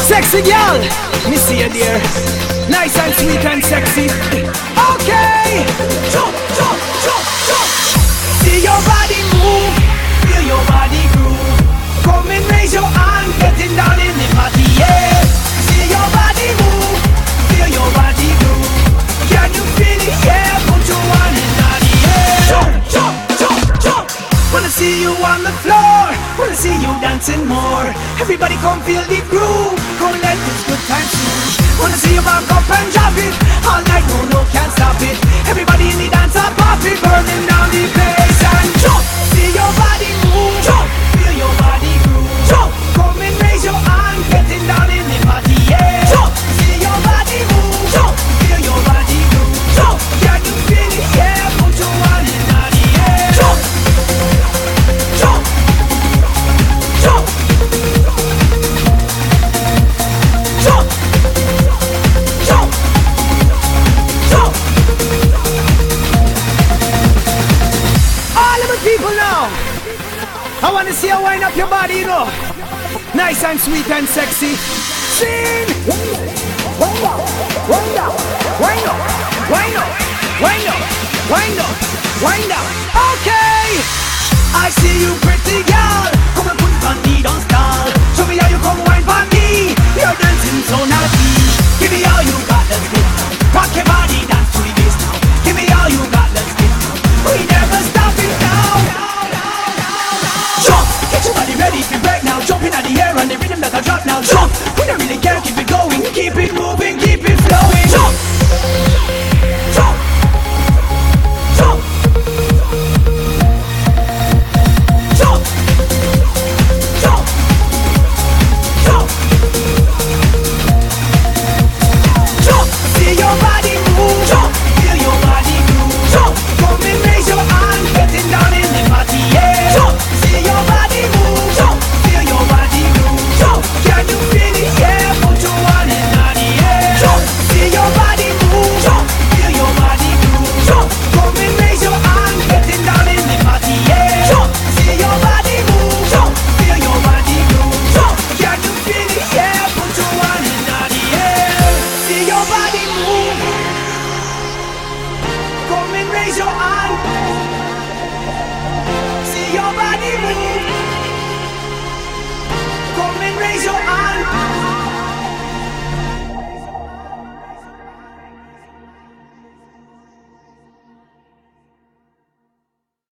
Sexy girl, me see you there. Nice and sweet and sexy. Okay. Jump, jump, jump, jump. See your body move, feel your body groove. Come and raise your hand, getting down in the party, yeah. See your body move, feel your body groove. Can you feel it? Yeah, put your hand in the air. Jump, jump, jump, jump. Wanna see you on the floor, wanna see you dancing more. Everybody come feel the groove, come let this good time soothe. Wanna see you back up and drop it, all night, no, no, can't stop it. Everybody in the dance are popping, burning down the place and jump. See your body move, jump, feel your body groove. Jump, come and raise your hand, getting down in the party, yeah. Jump, see your body move, jump, feel your body groove. Jump, can you feel it, yeah, put your hand in the air. Jump, jump, jump, jump, jump, jump. All of the people now, I want to see you wind up your body, you know. Nice and sweet and sexy. Sing. Wind up, wind up, wind up, wind up, wind up, wind up, wind up. Okay. I see you, pretty girl. Come and put it on me, don't stall.